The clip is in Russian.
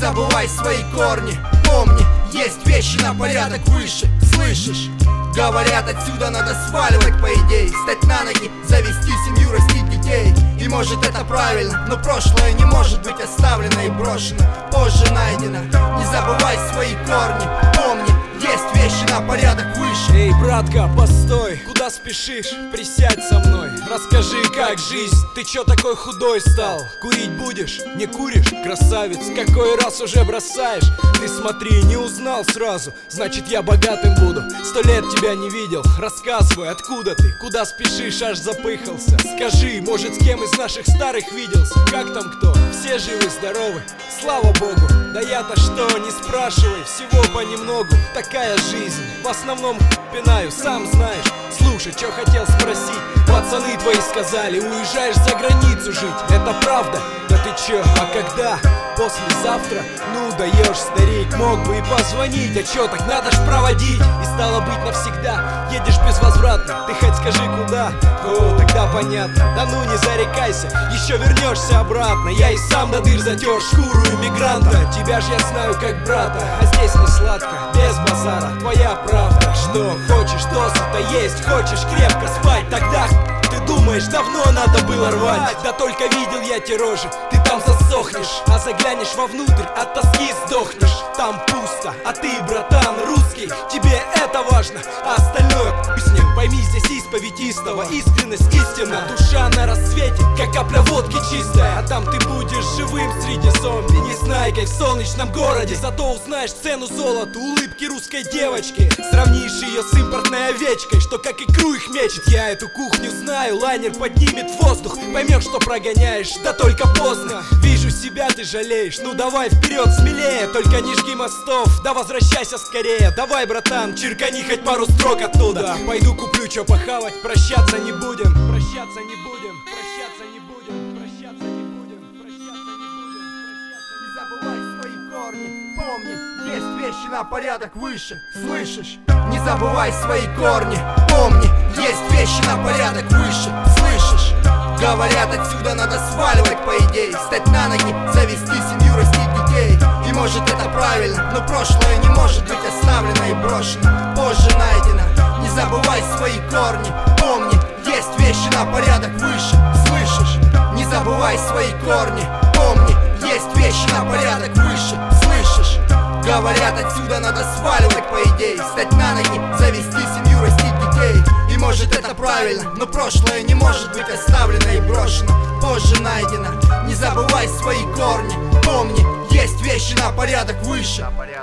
забывай свои корни. Помни, есть вещи на порядок выше. Слышишь? Говорят, отсюда надо сваливать, по идее, встать на ноги, завести семью, растить детей. И может это правильно, но прошлое не может быть оставлено и брошено, позже найдено. Не забывай свои корни, помни, есть вещи на порядок выше. Эй, братка, постой, куда спешишь? Присядь со мной, расскажи, как жизнь. Ты чё такой худой стал? Курить будешь? Не куришь? Красавец, какой раз уже бросаешь? Ты смотри, не узнал сразу, значит я богатым буду. 100 лет тебя не видел, рассказывай, откуда ты? Куда спешишь, аж запыхался? Скажи, может, с кем из наших старых виделся? Как там кто? Все живы-здоровы, слава богу. Да я-то что, не спрашивай, всего понемногу. Такая жизнь, в основном пинаю, сам знаешь. Слушай, чё хотел спросить? Пацаны твои сказали, уезжаешь за границу жить. Это правда? Да ты чё, а когда? Послезавтра? Ну даешь, старик, мог бы и позвонить. А чё, так надо ж проводить. И стало быть навсегда, едешь безвозвратно. Ты хоть скажи куда? О, тогда понятно. Да ну не зарекайся, еще вернешься обратно. Я и сам до дыр затер шкуру иммигранта. Тебя ж я знаю как брата, а здесь не сладко, без базара, твоя правда. Что хочешь досыта есть, хочешь крепко спать, тогда ты думаешь, давно надо было рвать. Да только видел я те рожи, ты там засохнешь, а заглянешь вовнутрь, от тоски сдохнешь. Там пусто, а ты, братан, русский, тебе это важно, а остальное с ним. Пойми, здесь исповедь истого, искренность истина. Душа на рассвете, как капля водки чистая. А там ты будешь живым среди зомби. Не знай, как в солнечном городе, зато узнаешь цену золоту, улыбки русской девочки. Сравнишь ее с импортной овечкой, что как икру их мечет. Я эту кухню знаю, лайнер поднимет в воздух. Поймешь, что прогоняешь, да только поздно. Вижу себя, ты жалеешь, ну давай вперед смелее. Только не жги мостов, да возвращайся скорее. Давай, братан, черкани хоть пару строк оттуда. Пойду куплю чё похавать, прощаться не будем. Прощаться не будем, прощаться не будем, прощаться не будем, прощаться не будем. Не забывай свои корни, помни, есть вещи на порядок выше. Слышишь? Не забывай свои корни, помни, есть вещи на порядок выше. Слышишь? Говорят, отсюда надо сваливать, по идее, встать на ноги, завести семью, растить детей. И может это правильно, но прошлое не может быть оставлено и брошено, позже найдено. Не забывай свои корни, помни, есть вещи на порядок выше. Слышишь? Не забывай свои корни, помни, есть вещи на порядок выше. Слышишь? Говорят, отсюда надо сваливать, по идее, встать на ноги, завести семью, растить детей. И может это правильно, но прошлое не может быть оставлено и брошено, позже найдено. Не забывай свои корни, помни, есть вещи на порядок выше.